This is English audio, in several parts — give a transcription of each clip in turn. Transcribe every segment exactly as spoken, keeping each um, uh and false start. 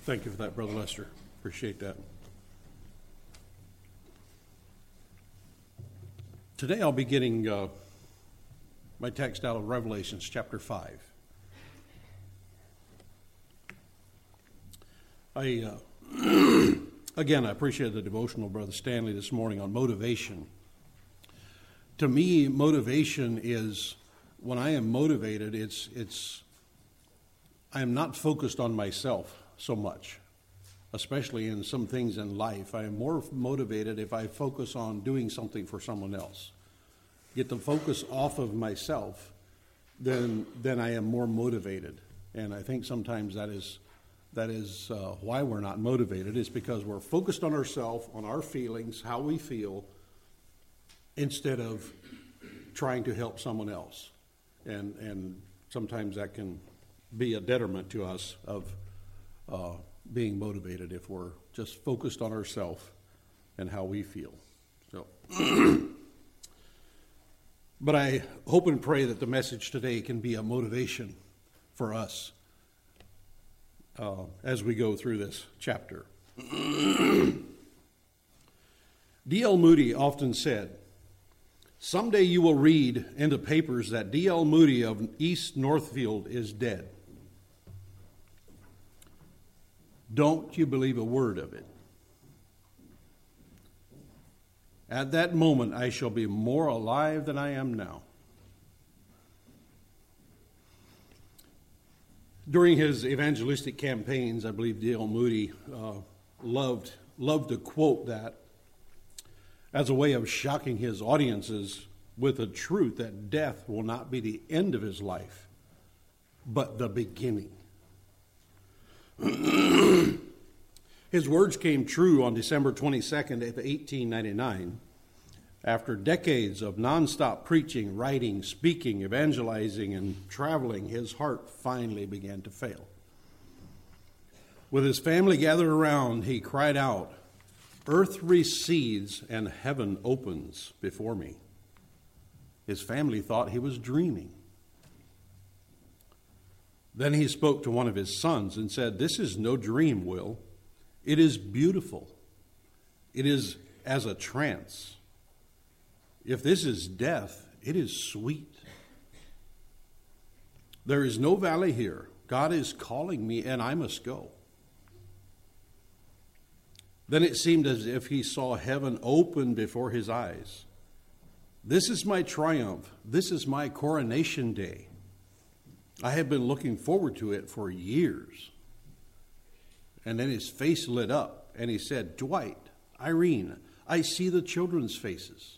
Thank you for that, Brother Lester. Appreciate that. Today I'll be getting uh, my text out of Revelations chapter five. I uh, again, I appreciate the devotional of Brother Stanley this morning on motivation. To me, motivation is, when I am motivated, it's it's I am not focused on myself so much, especially in some things in life. I am more motivated if I focus on doing something for someone else. Get the focus off of myself, then then I am more motivated. And I think sometimes that is that is uh, why we're not motivated, is because we're focused on ourselves, on our feelings, how we feel, instead of trying to help someone else. And and sometimes that can be a detriment to us of uh, being motivated if we're just focused on ourselves and how we feel. So, but I hope and pray that the message today can be a motivation for us uh, as we go through this chapter. D L Moody often said, "Someday you will read in the papers that D L Moody of East Northfield is dead. Don't you believe a word of it. At that moment, I shall be more alive than I am now." During his evangelistic campaigns, I believe D L Moody uh, loved, loved to quote that as a way of shocking his audiences with the truth that death will not be the end of his life, but the beginning. His words came true on December twenty-second of eighteen ninety-nine. After decades of nonstop preaching, writing, speaking, evangelizing, and traveling, his heart finally began to fail. With his family gathered around, he cried out, "Earth recedes and heaven opens before me." His family thought he was dreaming. Then he spoke to one of his sons and said, "This is no dream, Will. It is beautiful. It is as a trance. If this is death, it is sweet. There is no valley here. God is calling me, and I must go." Then it seemed as if he saw heaven open before his eyes. "This is my triumph. This is my coronation day. I have been looking forward to it for years." And then his face lit up, and he said, "Dwight, Irene, I see the children's faces."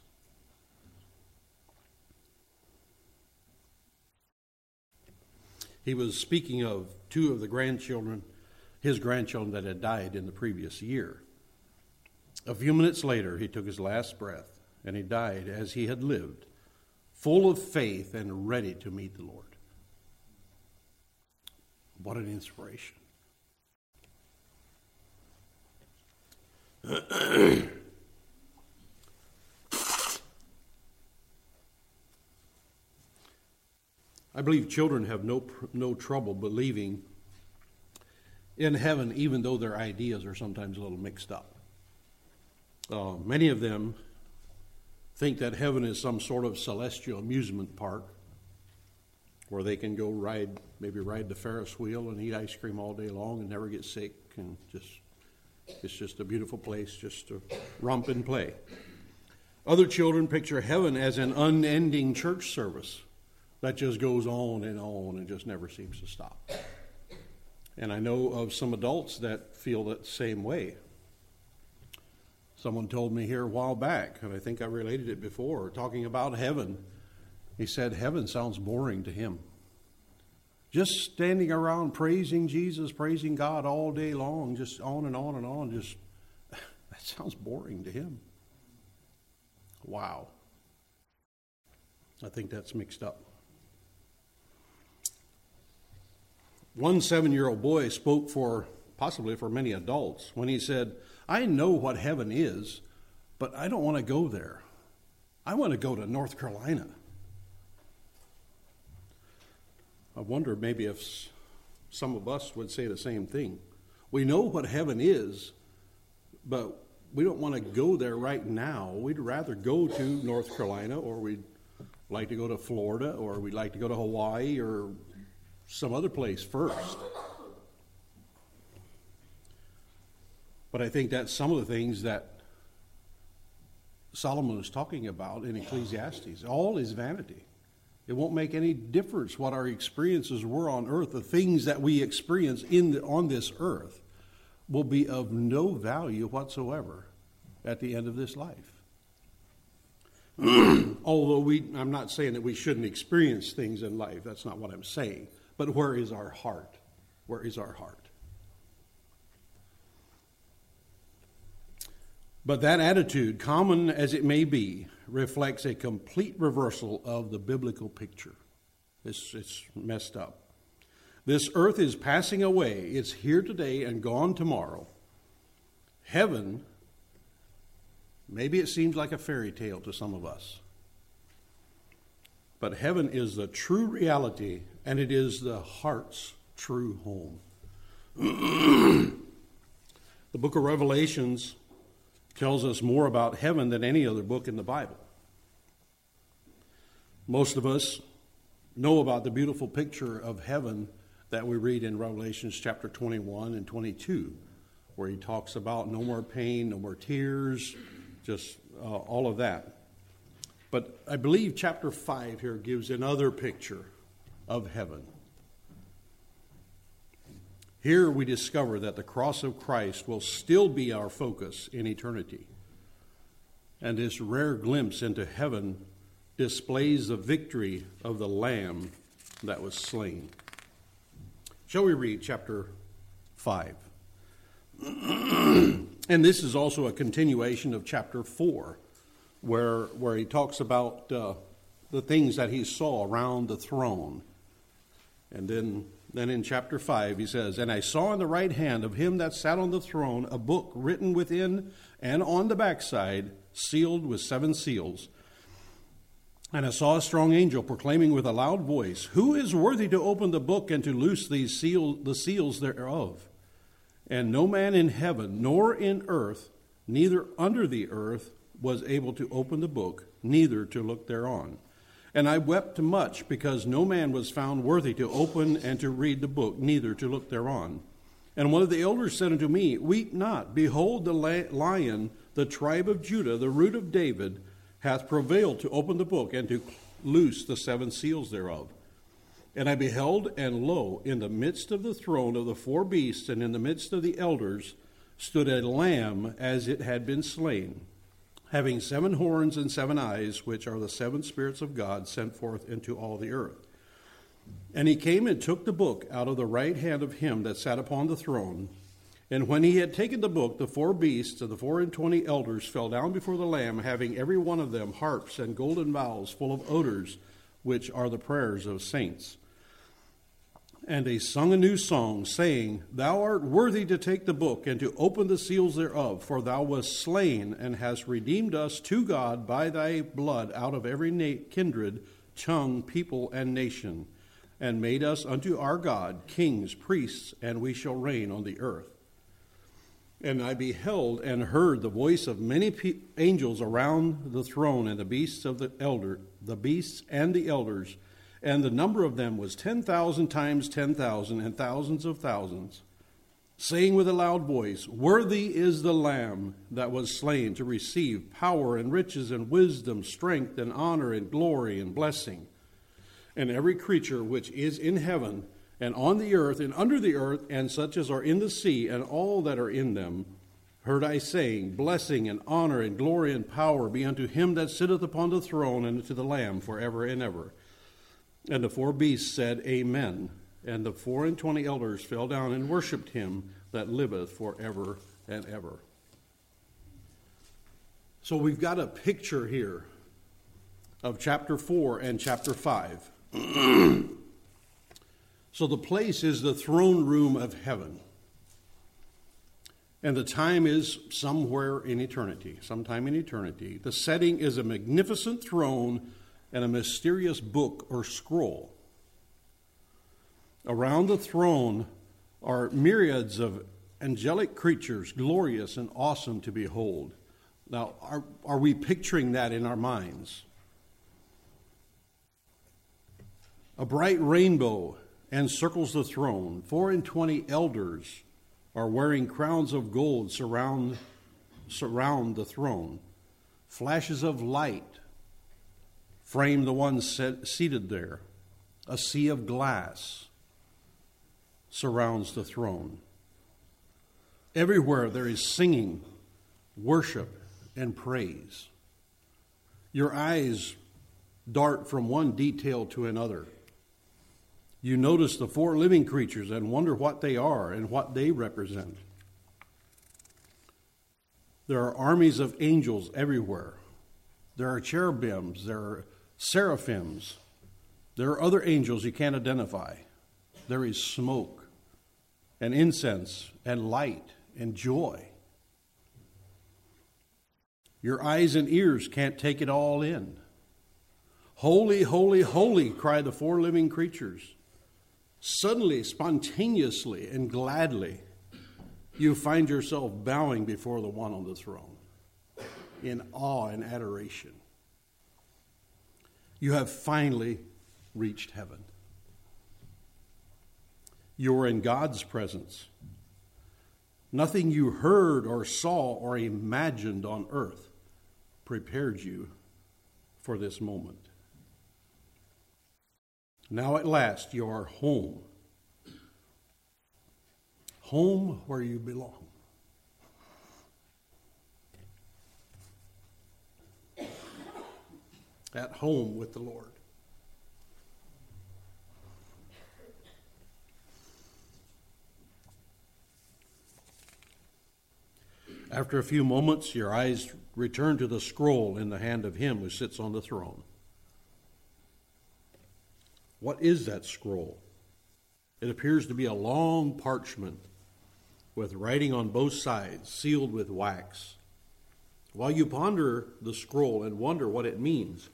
He was speaking of two of the grandchildren, his grandchildren that had died in the previous year. A few minutes later, he took his last breath, and he died as he had lived, full of faith and ready to meet the Lord. What an inspiration. I believe children have no no trouble believing in heaven, even though their ideas are sometimes a little mixed up. Uh, many of them think that heaven is some sort of celestial amusement park where they can go ride, maybe ride the Ferris wheel and eat ice cream all day long and never get sick, and just it's just a beautiful place just to romp and play. Other children picture heaven as an unending church service that just goes on and on and just never seems to stop. And I know of some adults that feel that same way. Someone told me here a while back, and I think I related it before, talking about heaven. He said heaven sounds boring to him. Just standing around praising Jesus, praising God all day long, just on and on and on, just, that sounds boring to him. Wow. I think that's mixed up. One seven-year-old boy spoke for, possibly for many adults, when he said, "I know what heaven is, but I don't want to go there. I want to go to North Carolina." I wonder maybe if some of us would say the same thing. We know what heaven is, but we don't want to go there right now. We'd rather go to North Carolina, or we'd like to go to Florida, or we'd like to go to Hawaii or some other place first. But I think that's some of the things that Solomon is talking about in Ecclesiastes. All is vanity. It won't make any difference what our experiences were on earth. The things that we experience in the, on this earth will be of no value whatsoever at the end of this life. Although we, I'm not saying that we shouldn't experience things in life. That's not what I'm saying. But where is our heart? Where is our heart? But that attitude, common as it may be, reflects a complete reversal of the biblical picture. It's, it's messed up. This earth is passing away. It's here today and gone tomorrow. Heaven, maybe it seems like a fairy tale to some of us. But heaven is the true reality, and it is the heart's true home. The book of Revelations tells us more about heaven than any other book in the Bible. Most of us know about the beautiful picture of heaven that we read in Revelations chapter twenty-one and twenty-two, where he talks about no more pain, no more tears, just uh, all of that. But I believe chapter five here gives another picture of heaven. Here we discover that the cross of Christ will still be our focus in eternity. And this rare glimpse into heaven displays the victory of the Lamb that was slain. Shall we read chapter five? And this is also a continuation of chapter four, where, where he talks about uh, the things that he saw around the throne. And then, then in chapter five he says, "And I saw in the right hand of him that sat on the throne a book written within and on the backside, sealed with seven seals. And I saw a strong angel proclaiming with a loud voice, Who is worthy to open the book and to loose these seal, the seals thereof? And no man in heaven, nor in earth, neither under the earth, was able to open the book, neither to look thereon. And I wept much, because no man was found worthy to open and to read the book, neither to look thereon. And one of the elders said unto me, Weep not, behold, the Lion, the tribe of Judah, the root of David, hath prevailed to open the book and to loose the seven seals thereof. And I beheld, and lo, in the midst of the throne of the four beasts, and in the midst of the elders, stood a lamb as it had been slain, having seven horns and seven eyes, which are the seven spirits of God sent forth into all the earth. And he came and took the book out of the right hand of him that sat upon the throne. And when he had taken the book, the four beasts and the four and twenty elders fell down before the Lamb, having every one of them harps and golden vials full of odors, which are the prayers of saints. And they sung a new song, saying, Thou art worthy to take the book and to open the seals thereof, for thou wast slain and hast redeemed us to God by thy blood out of every na- kindred, tongue, people, and nation, and made us unto our God kings, priests, and we shall reign on the earth. And I beheld and heard the voice of many pe- angels around the throne, and the beasts of the elder, the beasts and the elders, and the number of them was ten thousand times ten thousand, and thousands of thousands, saying with a loud voice, Worthy is the Lamb that was slain to receive power and riches and wisdom, strength and honor and glory and blessing. And every creature which is in heaven and on the earth and under the earth, and such as are in the sea, and all that are in them, heard I saying, Blessing and honor and glory and power be unto him that sitteth upon the throne, and to the Lamb forever and ever. And the four beasts said, Amen. And the four and twenty elders fell down and worshipped him that liveth forever and ever. So we've got a picture here of chapter four and chapter five. So the place is the throne room of heaven. And the time is somewhere in eternity, sometime in eternity. The setting is a magnificent throne and a mysterious book or scroll. Around the throne are myriads of angelic creatures, glorious and awesome to behold. Now, are, are we picturing that in our minds? A bright rainbow encircles the throne. Four and twenty elders are wearing crowns of gold surround, surround the throne. Flashes of light frame the one set, seated there. A sea of glass surrounds the throne. Everywhere there is singing, worship, and praise. Your eyes dart from one detail to another. You notice the four living creatures and wonder what they are and what they represent. There are armies of angels everywhere. There are cherubims, there are seraphims. There are other angels you can't identify. There is smoke and incense and light and joy. Your eyes and ears can't take it all in. Holy, holy, holy, cry the four living creatures. Suddenly, spontaneously, and gladly, you find yourself bowing before the one on the throne in awe and adoration. You have finally reached heaven. You're in God's presence. Nothing you heard or saw or imagined on earth prepared you for this moment. Now at last you are home. Home where you belong. At home with the Lord. After a few moments, your eyes return to the scroll in the hand of him who sits on the throne. What is that scroll? It appears to be a long parchment with writing on both sides, sealed with wax. While you ponder the scroll and wonder what it means,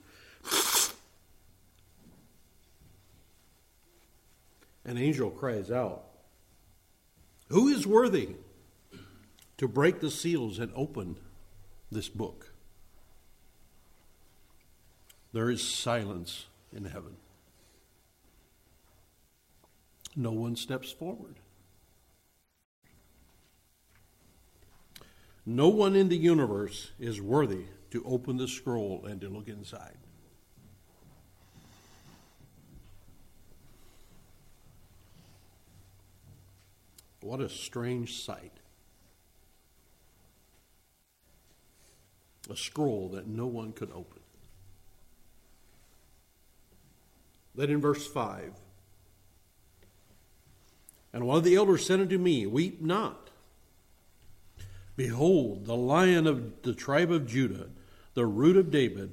an angel cries out, "Who is worthy to break the seals and open this book?" There is silence in heaven. No one steps forward. No one in the universe is worthy to open the scroll and to look inside. What a strange sight. A scroll that no one could open. Then in verse five, and one of the elders said unto me, "Weep not. Behold, the Lion of the tribe of Judah, the Root of David,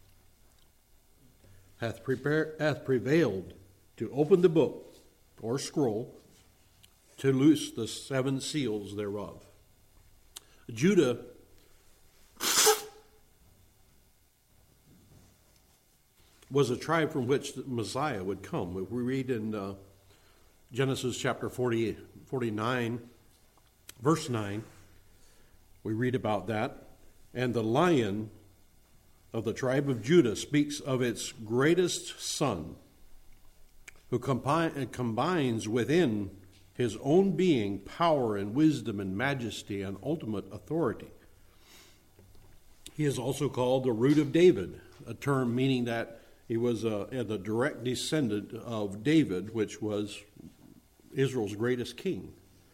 hath, prepared, hath prevailed to open the book," or scroll, "to loose the seven seals thereof." Judah was a tribe from which the Messiah would come. We read in uh, Genesis chapter forty, forty-nine, verse nine, we read about that. And the Lion of the tribe of Judah speaks of its greatest son, who combi- combines within his own being power and wisdom and majesty and ultimate authority. He is also called the Root of David, a term meaning that he was uh, the direct descendant of David, which was Israel's greatest king.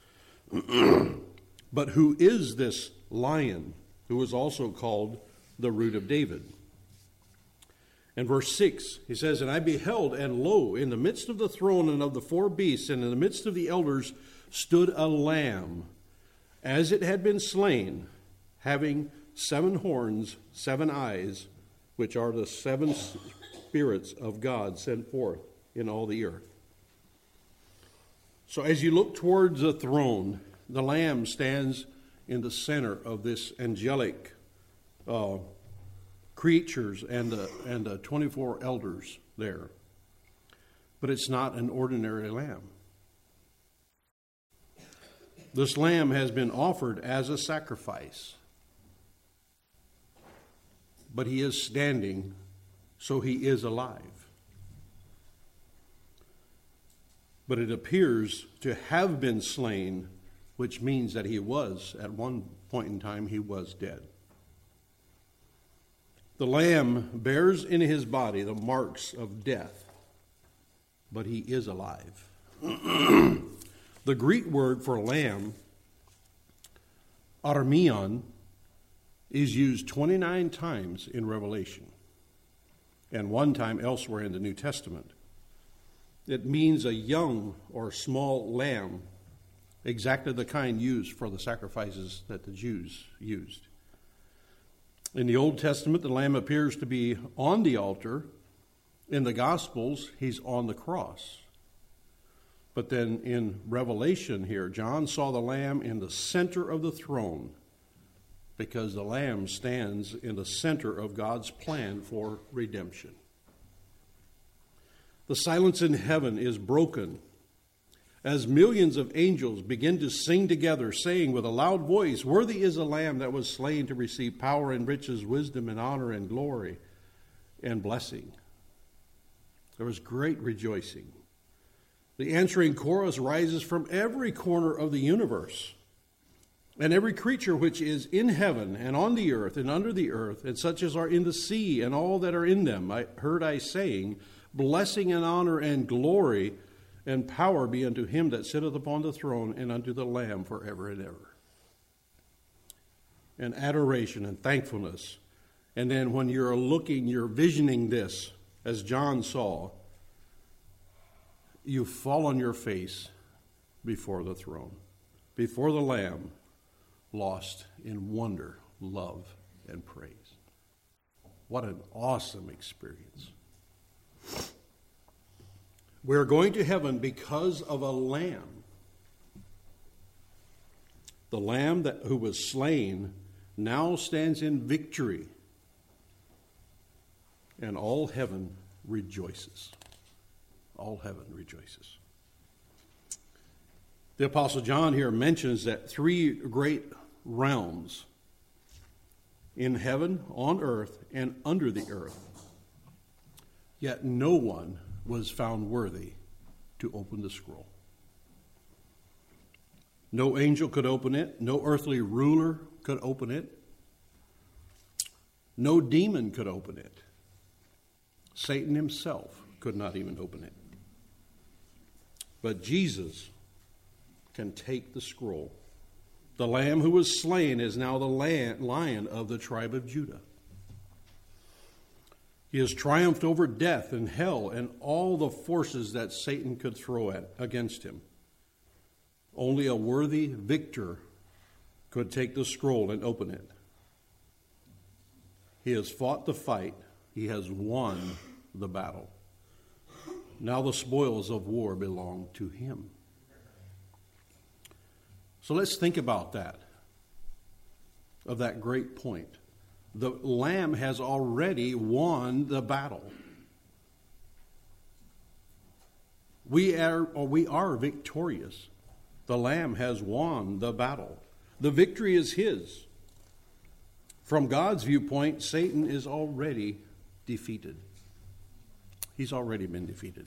But who is this Lion who is also called the Root of David? In verse six, he says, "And I beheld, and lo, in the midst of the throne and of the four beasts, and in the midst of the elders, stood a lamb, as it had been slain, having seven horns, seven eyes, which are the seven spirits of God sent forth in all the earth." So as you look towards the throne, the Lamb stands in the center of this angelic uh, creatures and the, and the twenty-four elders there. But it's not an ordinary lamb. This lamb has been offered as a sacrifice, but he is standing, so he is alive. But it appears to have been slain, which means that he was, at one point in time, he was dead. The lamb bears in his body the marks of death, but he is alive. The Greek word for lamb, armion, is used twenty-nine times in Revelation and one time elsewhere in the New Testament. It means a young or small lamb, exactly the kind used for the sacrifices that the Jews used. In the Old Testament, the lamb appears to be on the altar. In the Gospels, he's on the cross. But then in Revelation here, John saw the lamb in the center of the throne, because the lamb stands in the center of God's plan for redemption. The silence in heaven is broken as millions of angels begin to sing together, saying with a loud voice, "Worthy is the Lamb that was slain to receive power and riches, wisdom and honor and glory and blessing." There was great rejoicing. The answering chorus rises from every corner of the universe. And every creature which is in heaven and on the earth and under the earth, and such as are in the sea and all that are in them, I heard I saying, "Blessing and honor and glory and power be unto him that sitteth upon the throne and unto the Lamb forever and ever." And adoration and thankfulness. And then when you're looking, you're visioning this, as John saw, you fall on your face before the throne, before the Lamb, lost in wonder, love, and praise. What an awesome experience. We're going to heaven because of a lamb. The lamb that who was slain now stands in victory, and all heaven rejoices. All heaven rejoices. The Apostle John here mentions that three great realms, in heaven, on earth, and under the earth. Yet no one was found worthy to open the scroll. No angel could open it. No earthly ruler could open it. No demon could open it. Satan himself could not even open it. But Jesus can take the scroll. The Lamb who was slain is now the Lion of the tribe of Judah. He has triumphed over death and hell and all the forces that Satan could throw at against him. Only a worthy victor could take the scroll and open it. He has fought the fight. He has won the battle. Now the spoils of war belong to him. So let's think about that, of that great point. The Lamb has already won the battle. We are, or we are victorious. The Lamb has won the battle. The victory is his. From God's viewpoint, Satan is already defeated. He's already been defeated.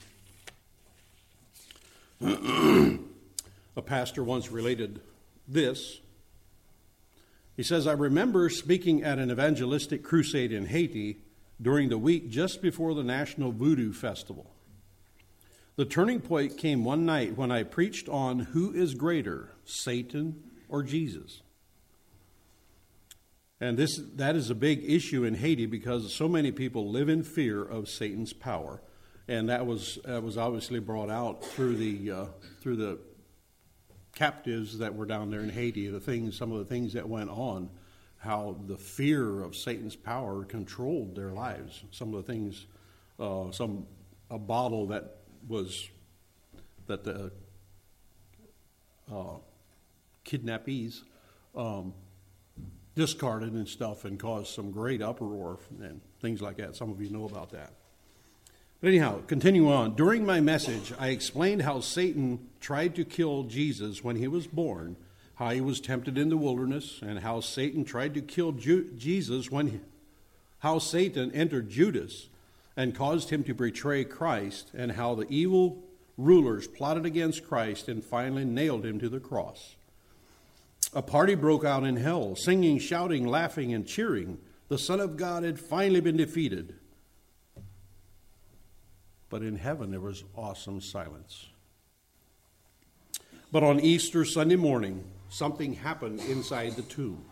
A pastor once related this. He says, "I remember speaking at an evangelistic crusade in Haiti during the week just before the National Voodoo Festival. The turning point came one night when I preached on who is greater, Satan or Jesus. And this that is a big issue in Haiti because so many people live in fear of Satan's power. And that was that was obviously brought out through the uh, through the captives that were down there in Haiti, the things, some of the things that went on, how the fear of Satan's power controlled their lives. Some of the things, uh, some a bottle that was that the uh, kidnappees um, discarded and stuff, and caused some great uproar and things like that. Some of you know about that. But anyhow, continue on. During my message, I explained how Satan tried to kill Jesus when he was born how he was tempted in the wilderness, and how Satan tried to kill Ju- Jesus when he, how Satan entered Judas and caused him to betray Christ, and how the evil rulers plotted against Christ and finally nailed him to the cross. A party broke out in hell, singing, shouting, laughing, and cheering. The Son of God had finally been defeated. But in heaven there was awesome silence. But on Easter Sunday morning, something happened inside the tomb.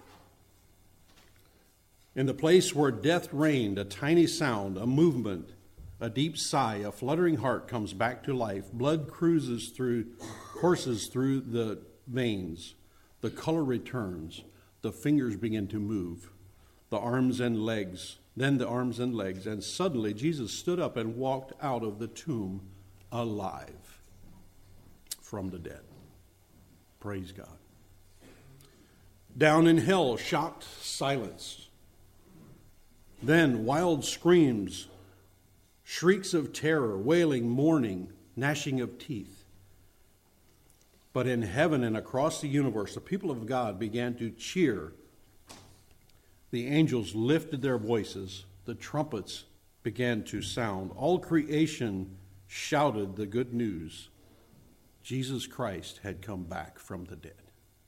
In the place where death reigned, a tiny sound, a movement, a deep sigh, a fluttering heart comes back to life. Blood cruises through, courses through the veins. The color returns. The fingers begin to move. The arms and legs, then the arms and legs. And suddenly Jesus stood up and walked out of the tomb alive from the dead. Praise God. Down in hell, shocked silence. Then wild screams, shrieks of terror, wailing, mourning, gnashing of teeth. But in heaven and across the universe, the people of God began to cheer. The angels lifted their voices. The trumpets began to sound. All creation shouted the good news. Jesus Christ had come back from the dead.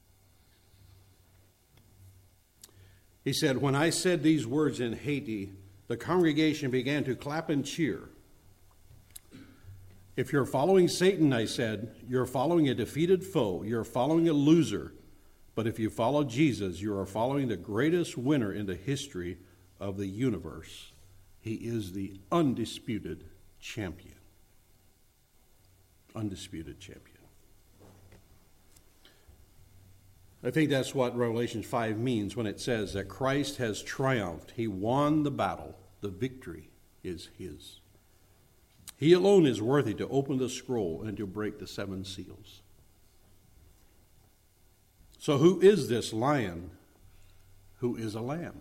He said, when I said these words in Haiti, the congregation began to clap and cheer. If you're following Satan, I said, you're following a defeated foe. You're following a loser. But if you follow Jesus, you are following the greatest winner in the history of the universe. He is the undisputed champion. Undisputed champion. I think that's what Revelation five means when it says that Christ has triumphed. He won the battle. The victory is his. He alone is worthy to open the scroll and to break the seven seals. So who is this lion who is a lamb?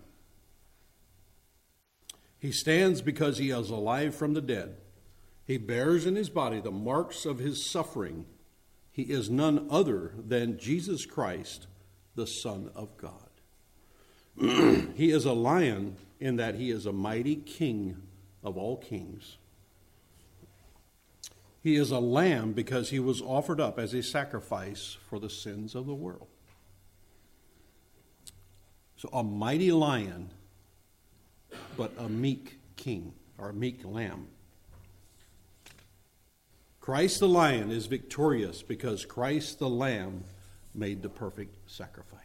He stands because he is alive from the dead. He bears in his body the marks of his suffering. He is none other than Jesus Christ, the Son of God. He is a lion in that he is a mighty king of all kings. He is a lamb because he was offered up as a sacrifice for the sins of the world. So a mighty lion, but a meek king, or a meek lamb. Christ the lion is victorious because Christ the lamb made the perfect sacrifice.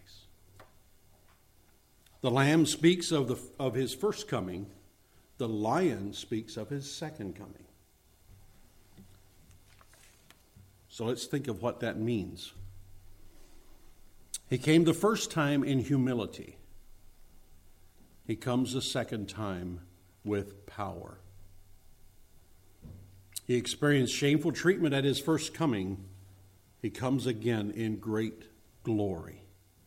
The lamb speaks of, the, of his first coming. The lion speaks of his second coming. So let's think of what that means. He came the first time in humility. He comes the second time with power. He experienced shameful treatment at his first coming. He comes again in great glory.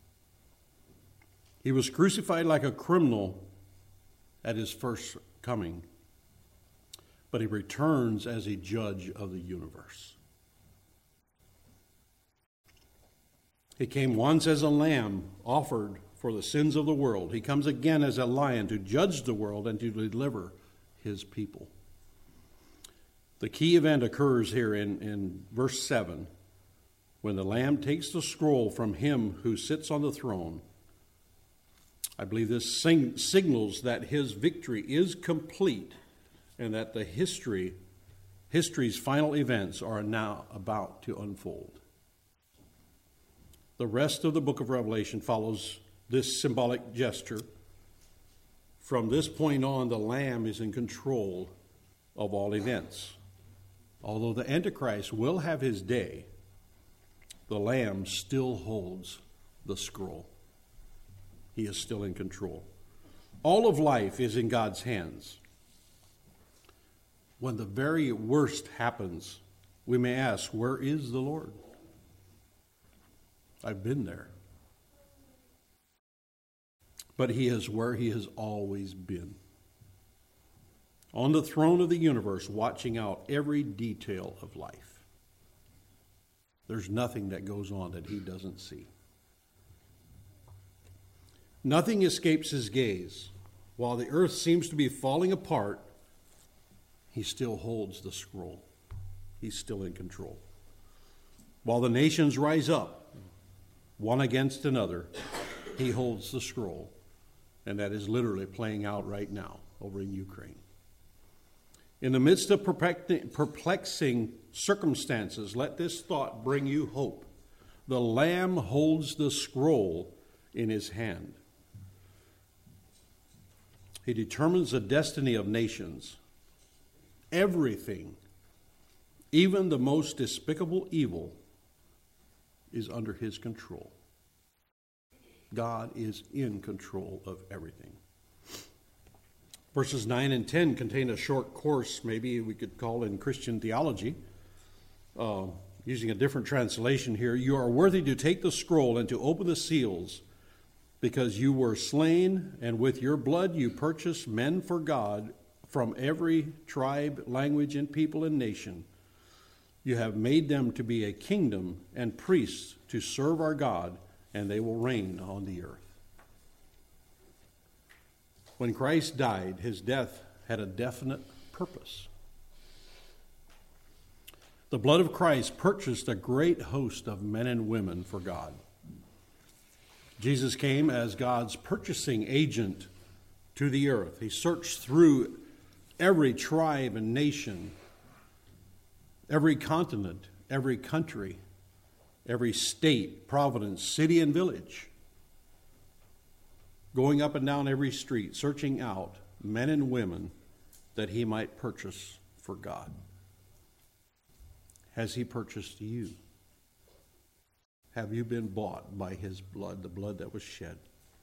He was crucified like a criminal at his first coming, but he returns as a judge of the universe. He came once as a lamb offered for the sins of the world. He comes again as a lion to judge the world and to deliver his people. The key event occurs here in, in verse seven, when the Lamb takes the scroll from him who sits on the throne. I believe this sing, signals that his victory is complete and that the history, history's final events are now about to unfold. The rest of the book of Revelation follows this symbolic gesture. From this point on, the Lamb is in control of all events. Although the Antichrist will have his day, the Lamb still holds the scroll. He is still in control. All of life is in God's hands. When the very worst happens, we may ask, where is the Lord? I've been there. But he is where he has always been. On the throne of the universe, watching out every detail of life. There's nothing that goes on that he doesn't see. Nothing escapes his gaze. While the earth seems to be falling apart, he still holds the scroll. He's still in control. While the nations rise up, one against another, he holds the scroll. And that is literally playing out right now over in Ukraine. In the midst of perplexing circumstances, let this thought bring you hope. The Lamb holds the scroll in his hand. He determines the destiny of nations. Everything, even the most despicable evil, is under his control. God is in control of everything. Verses nine and ten contain a short course, maybe we could call in Christian theology. Uh, using a different translation here, you are worthy to take the scroll and to open the seals, because you were slain, and with your blood you purchased men for God from every tribe, language, and people and nation. You have made them to be a kingdom and priests to serve our God, and they will reign on the earth. When Christ died, his death had a definite purpose. The blood of Christ purchased a great host of men and women for God. Jesus came as God's purchasing agent to the earth. He searched through every tribe and nation, every continent, every country, every state, province, city, and village, going up and down every street, searching out men and women that he might purchase for God. Has he purchased you? Have you been bought by his blood, the blood that was shed?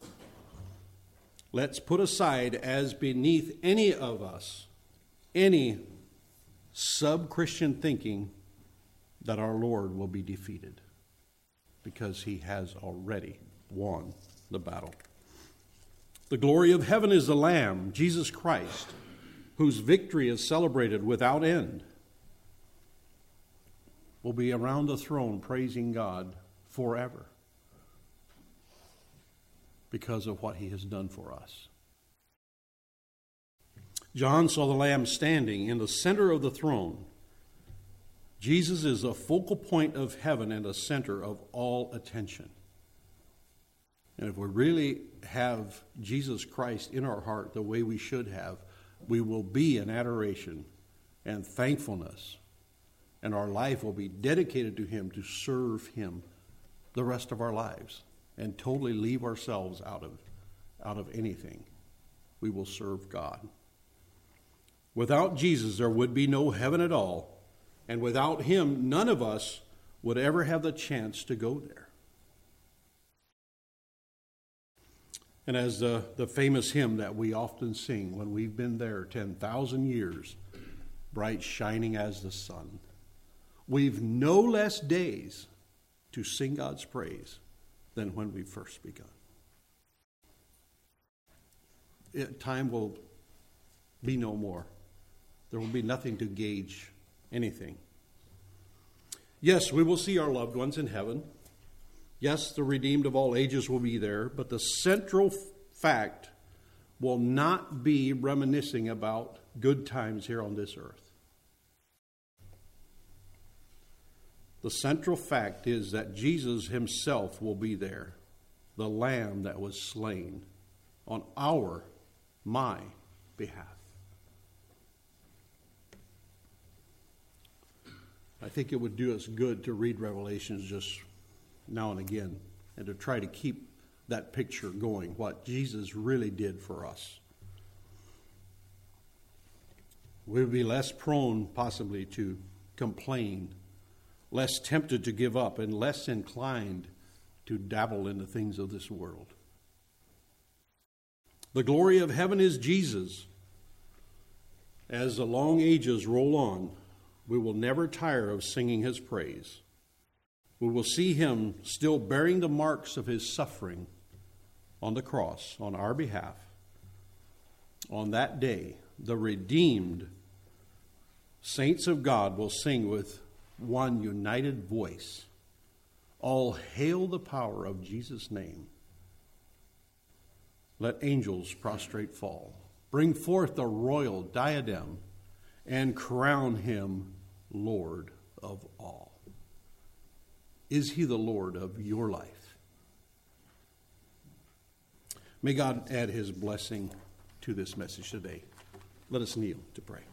Let's put aside as beneath any of us any sub-Christian thinking that our Lord will be defeated, because he has already won the battle. The glory of heaven is the Lamb, Jesus Christ, whose victory is celebrated without end. Will be around the throne praising God forever because of what he has done for us. John saw the Lamb standing in the center of the throne. Jesus is the focal point of heaven and the center of all attention. And if we really have Jesus Christ in our heart the way we should have, we will be in adoration and thankfulness, and our life will be dedicated to him to serve him the rest of our lives and totally leave ourselves out of, out of anything. We will serve God. Without Jesus, there would be no heaven at all. And without him, none of us would ever have the chance to go there. And as the, the famous hymn that we often sing when we've been there ten thousand years, bright shining as the sun, we've no less days to sing God's praise than when we first begun. It, time will be no more. There will be nothing to gauge anything. Yes, we will see our loved ones in heaven. Yes, the redeemed of all ages will be there, but the central fact will not be reminiscing about good times here on this earth. The central fact is that Jesus himself will be there, the Lamb that was slain on our, my behalf. I think it would do us good to read Revelations just now and again and to try to keep that picture going, what Jesus really did for us. We would be less prone, possibly, to complain, less tempted to give up, and less inclined to dabble in the things of this world. The glory of heaven is Jesus. As the long ages roll on, we will never tire of singing his praise. We will see him still bearing the marks of his suffering on the cross on our behalf. On that day, the redeemed saints of God will sing with one united voice, "All hail the power of Jesus' name." Let angels prostrate fall. Bring forth the royal diadem and crown him Lord of all. Is he the Lord of your life? May God add his blessing to this message today. Let us kneel to pray.